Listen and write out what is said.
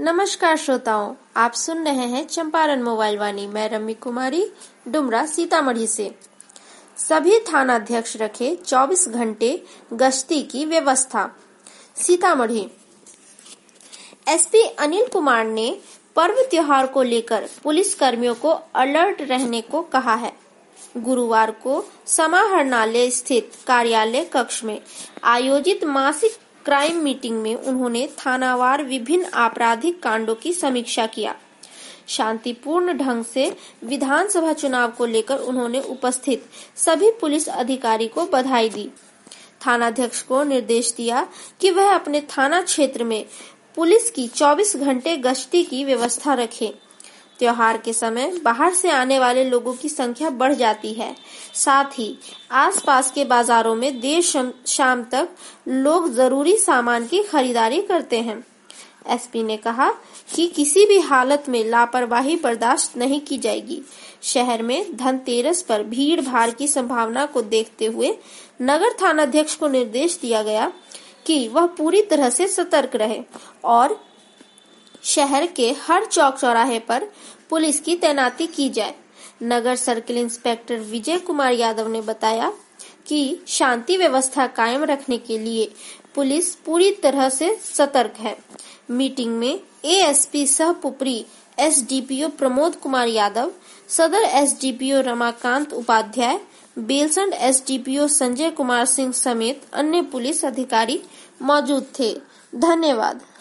नमस्कार श्रोताओं, आप सुन रहे हैं चंपारण मोबाइल वाणी। मैं रम्मी कुमारी डुमरा सीतामढ़ी से। सभी थानाध्यक्ष रखे 24 घंटे गश्ती की व्यवस्था। सीतामढ़ी एसपी अनिल कुमार ने पर्व त्योहार को लेकर पुलिस कर्मियों को अलर्ट रहने को कहा है। गुरुवार को समाहरणालय स्थित कार्यालय कक्ष में आयोजित मासिक क्राइम मीटिंग में उन्होंने थानावार विभिन्न आपराधिक कांडों की समीक्षा किया। शांतिपूर्ण ढंग से विधानसभा चुनाव को लेकर उन्होंने उपस्थित सभी पुलिस अधिकारी को बधाई दी। थानाध्यक्ष को निर्देश दिया कि वह अपने थाना क्षेत्र में पुलिस की 24 घंटे गश्ती की व्यवस्था रखें। त्योहार के समय बाहर से आने वाले लोगों की संख्या बढ़ जाती है। साथ ही आसपास के बाजारों में देर शाम तक लोग जरूरी सामान की खरीदारी करते हैं। एसपी ने कहा कि किसी भी हालत में लापरवाही बर्दाश्त नहीं की जाएगी। शहर में धनतेरस पर भीड़ भाड़ की संभावना को देखते हुए नगर थानाध्यक्ष को निर्देश दिया गया कि वह पूरी तरह से सतर्क रहे और शहर के हर चौक चौराहे पर पुलिस की तैनाती की जाए। नगर सर्किल इंस्पेक्टर विजय कुमार यादव ने बताया कि शांति व्यवस्था कायम रखने के लिए पुलिस पूरी तरह से सतर्क है। मीटिंग में एएसपी सह पुपरी एसडीपीओ प्रमोद कुमार यादव, सदर एसडीपीओ रमाकांत उपाध्याय, बेलसंड एसडीपीओ संजय कुमार सिंह समेत अन्य पुलिस अधिकारी मौजूद थे। धन्यवाद।